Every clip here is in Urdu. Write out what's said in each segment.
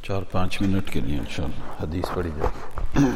4-5 منٹ کے لیے انشاءاللہ حدیث پڑھی جائے.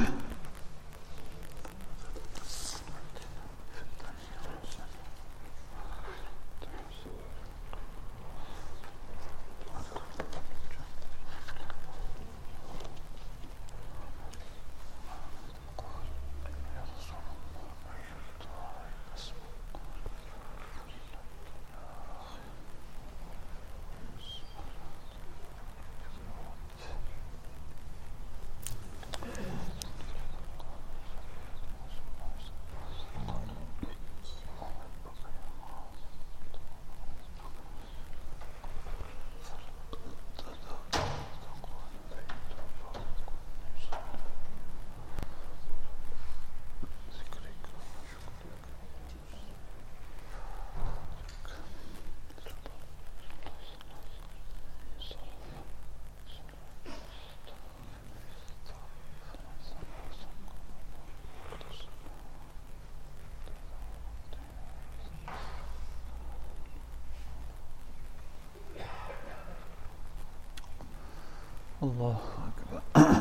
اللہ اکبر.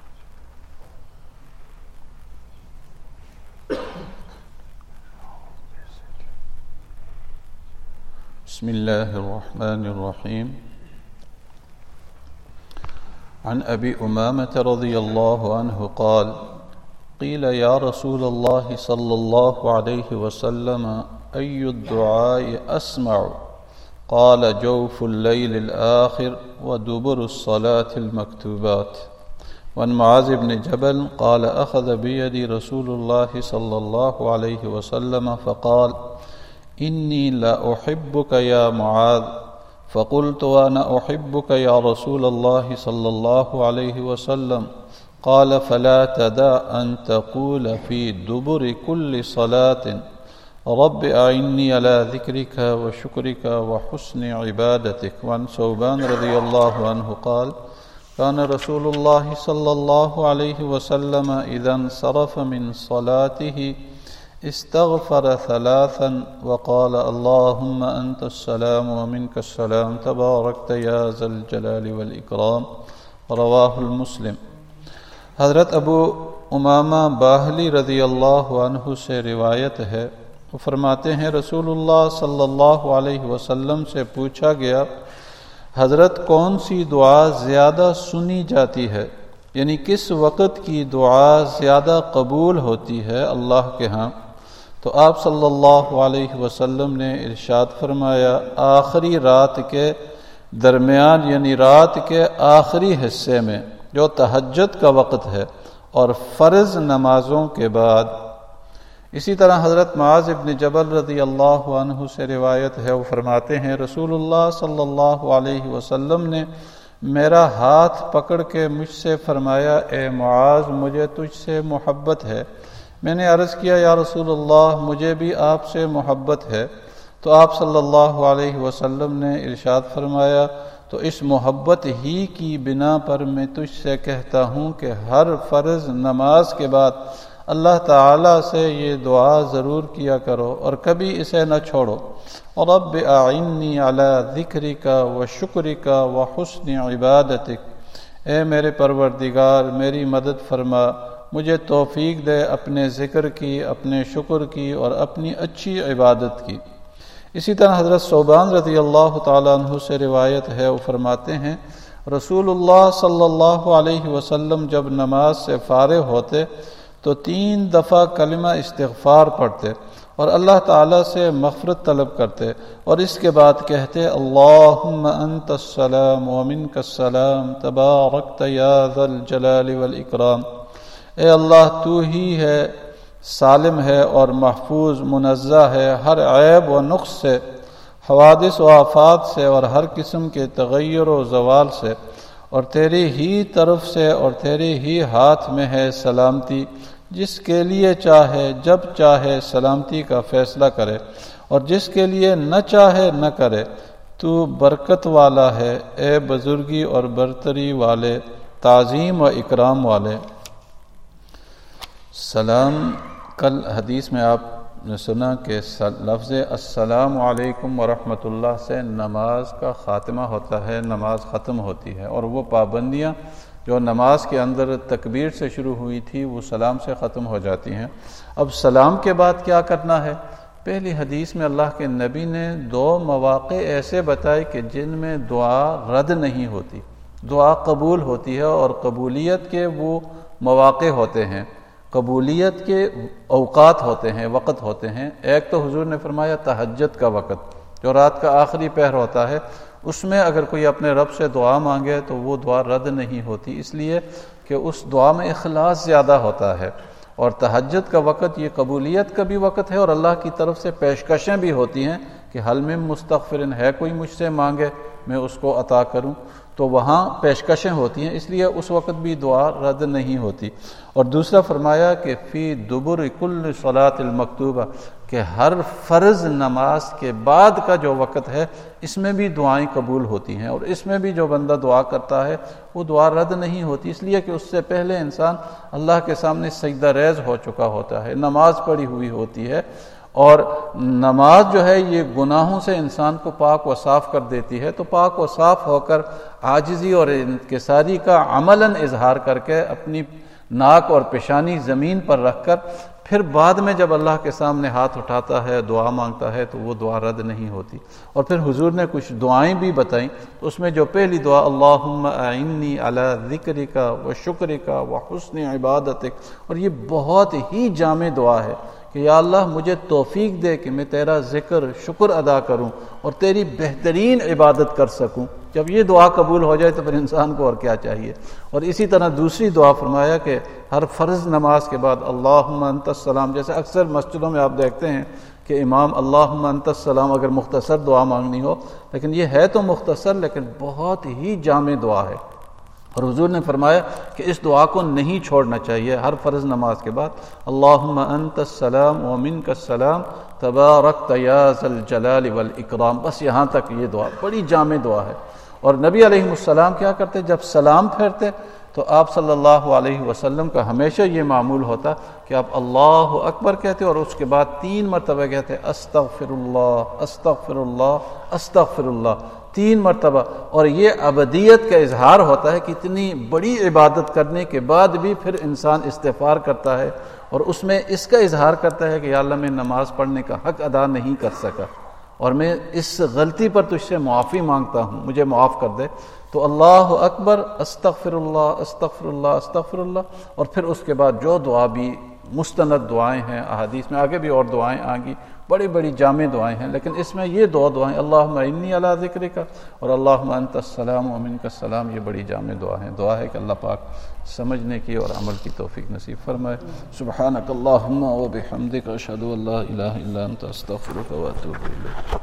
بسم اللہ الرحمن الرحیم. عن ابی امامة رضی اللہ عنہ قال قیل یا رسول اللہ صلی اللہ علیہ وسلم ای الدعاء اسمع قال جوف الليل الآخر ودبر الصلاة المكتوبات. وعن معاذ بن جبل قال أخذ بيدي رسول الله صلى الله عليه وسلم فقال إني لا أحبك يا معاذ. فقلت وأنا أحبك يا رسول الله صلى الله عليه وسلم. قال فلا تدع أن تقول في دبر كل صلاة رب أعني على ذكرك وشكرك وحسن عبادتك. وعن ثوبان رضي الله عنه قال كان رسول الله صلى الله عليه وسلم إذا انصرف من صلاته استغفر 3 وقال اللهم أنت السلام ومنك السلام تباركت يا ذا الجلال والإكرام. رواه المسلم. حضرت ابو امامہ باہلی رضی اللہ عنہ سے روایت ہے، وہ فرماتے ہیں رسول اللہ صلی اللہ علیہ وسلم سے پوچھا گیا حضرت کون سی دعا زیادہ سنی جاتی ہے، یعنی کس وقت کی دعا زیادہ قبول ہوتی ہے اللہ کے ہاں. تو آپ صلی اللہ علیہ وسلم نے ارشاد فرمایا آخری رات کے درمیان، یعنی رات کے آخری حصے میں جو تہجد کا وقت ہے اور فرض نمازوں کے بعد. اسی طرح حضرت معاذ بن جبل رضی اللہ عنہ سے روایت ہے، وہ فرماتے ہیں رسول اللہ صلی اللہ علیہ وسلم نے میرا ہاتھ پکڑ کے مجھ سے فرمایا اے معاذ مجھے تجھ سے محبت ہے. میں نے عرض کیا یا رسول اللہ مجھے بھی آپ سے محبت ہے. تو آپ صلی اللہ علیہ وسلم نے ارشاد فرمایا تو اس محبت ہی کی بنا پر میں تجھ سے کہتا ہوں کہ ہر فرض نماز کے بعد اللہ تعالیٰ سے یہ دعا ضرور کیا کرو اور کبھی اسے نہ چھوڑو. رب اعنی علی ذکرک و شکرک و حسن عبادتک. اے میرے پروردگار میری مدد فرما، مجھے توفیق دے اپنے ذکر کی، اپنے شکر کی اور اپنی اچھی عبادت کی. اسی طرح حضرت ثوبان رضی اللہ تعالیٰ عنہ سے روایت ہے، وہ فرماتے ہیں رسول اللہ صلی اللہ علیہ وسلم جب نماز سے فارغ ہوتے تو 3 دفعہ کلمہ استغفار پڑھتے اور اللہ تعالیٰ سے مغفرت طلب کرتے اور اس کے بعد کہتے اللہم انت السلام ومنک السلام تبارکت یا ذا الجلال والاکرام. اے اللہ تو ہی ہے، سالم ہے اور محفوظ، منزہ ہے ہر عیب و نقص سے، حوادث و آفات سے اور ہر قسم کے تغیر و زوال سے، اور تیری ہی طرف سے اور تیرے ہی ہاتھ میں ہے سلامتی، جس کے لیے چاہے جب چاہے سلامتی کا فیصلہ کرے اور جس کے لیے نہ چاہے نہ کرے. تو برکت والا ہے اے بزرگی اور برتری والے، تعظیم و اکرام والے. سلام کل حدیث میں آپ نے سنا کہ لفظ السلام علیکم ورحمۃ اللہ سے نماز کا خاتمہ ہوتا ہے، نماز ختم ہوتی ہے، اور وہ پابندیاں جو نماز کے اندر تکبیر سے شروع ہوئی تھی وہ سلام سے ختم ہو جاتی ہیں۔ اب سلام کے بعد کیا کرنا ہے؟ پہلی حدیث میں اللہ کے نبی نے 2 مواقع ایسے بتائے کہ جن میں دعا رد نہیں ہوتی، دعا قبول ہوتی ہے، اور قبولیت کے وہ مواقع ہوتے ہیں، قبولیت کے اوقات ہوتے ہیں، وقت ہوتے ہیں۔ ایک تو حضور نے فرمایا تہجد کا وقت، جو رات کا آخری پہر ہوتا ہے، اس میں اگر کوئی اپنے رب سے دعا مانگے تو وہ دعا رد نہیں ہوتی، اس لیے کہ اس دعا میں اخلاص زیادہ ہوتا ہے۔ اور تہجد کا وقت یہ قبولیت کا بھی وقت ہے، اور اللہ کی طرف سے پیشکشیں بھی ہوتی ہیں کہ حل من مستغفر، ہے کوئی مجھ سے مانگے میں اس کو عطا کروں، تو وہاں پیشکشیں ہوتی ہیں، اس لیے اس وقت بھی دعا رد نہیں ہوتی۔ اور دوسرا فرمایا کہ فی دبر کل صلاۃ المکتوبہ، کہ ہر فرض نماز کے بعد کا جو وقت ہے اس میں بھی دعائیں قبول ہوتی ہیں، اور اس میں بھی جو بندہ دعا کرتا ہے وہ دعا رد نہیں ہوتی، اس لیے کہ اس سے پہلے انسان اللہ کے سامنے سجدہ ریز ہو چکا ہوتا ہے، نماز پڑھی ہوئی ہوتی ہے۔ اور نماز جو ہے یہ گناہوں سے انسان کو پاک و صاف کر دیتی ہے، تو پاک و صاف ہو کر عاجزی اور انکساری کا عملاً اظہار کر کے اپنی ناک اور پیشانی زمین پر رکھ کر پھر بعد میں جب اللہ کے سامنے ہاتھ اٹھاتا ہے، دعا مانگتا ہے، تو وہ دعا رد نہیں ہوتی۔ اور پھر حضور نے کچھ دعائیں بھی بتائیں، تو اس میں جو پہلی دعا اللہم اعنی علی ذکرک و شکرک و حسن عبادتک، اور یہ بہت ہی جامع دعا ہے کہ یا اللہ مجھے توفیق دے کہ میں تیرا ذکر شکر ادا کروں اور تیری بہترین عبادت کر سکوں۔ جب یہ دعا قبول ہو جائے تو پھر انسان کو اور کیا چاہیے۔ اور اسی طرح دوسری دعا فرمایا کہ ہر فرض نماز کے بعد اللہم انت السلام، جیسے اکثر مسجدوں میں آپ دیکھتے ہیں کہ امام اللہم انت السلام اگر مختصر دعا مانگنی ہو، لیکن یہ ہے تو مختصر لیکن بہت ہی جامع دعا ہے، اور حضور نے فرمایا کہ اس دعا کو نہیں چھوڑنا چاہیے ہر فرض نماز کے بعد۔ اللہم انت السلام ومنک السلام تبارکت یا ذا الجلال والاکرام، بس یہاں تک یہ دعا بڑی جامع دعا ہے۔ اور نبی علیہ السلام کیا کرتے؟ جب سلام پھیرتے تو آپ صلی اللہ علیہ وسلم کا ہمیشہ یہ معمول ہوتا کہ آپ اللہ اکبر کہتے اور اس کے بعد 3 مرتبہ کہتے استغفر اللہ استغفر اللہ استغفر اللہ، 3 مرتبہ۔ اور یہ ابدیت کا اظہار ہوتا ہے کہ اتنی بڑی عبادت کرنے کے بعد بھی پھر انسان استغفار کرتا ہے، اور اس میں اس کا اظہار کرتا ہے کہ یا اللہ میں نماز پڑھنے کا حق ادا نہیں کر سکا، اور میں اس غلطی پر تجھ سے معافی مانگتا ہوں، مجھے معاف کر دے۔ تو اللہ اکبر استغفر اللہ استغفر اللہ استغفر اللہ، اور پھر اس کے بعد جو دعا بھی مستند دعائیں ہیں، احادیث میں آگے بھی اور دعائیں آئیں گی، بڑی بڑی جامع دعائیں ہیں، لیکن اس میں یہ 2 دعائیں اللہم انی علی ذکرک اور اللہم انت السلام ومنک السلام، یہ بڑی جامع دعا ہیں۔ دعا ہے کہ اللہ پاک سمجھنے کی اور عمل کی توفیق نصیب فرمائے۔ سبحانک اللہم و بحمدک اشہد ان لا الہ الا انت استغفرک و اتوب الیک۔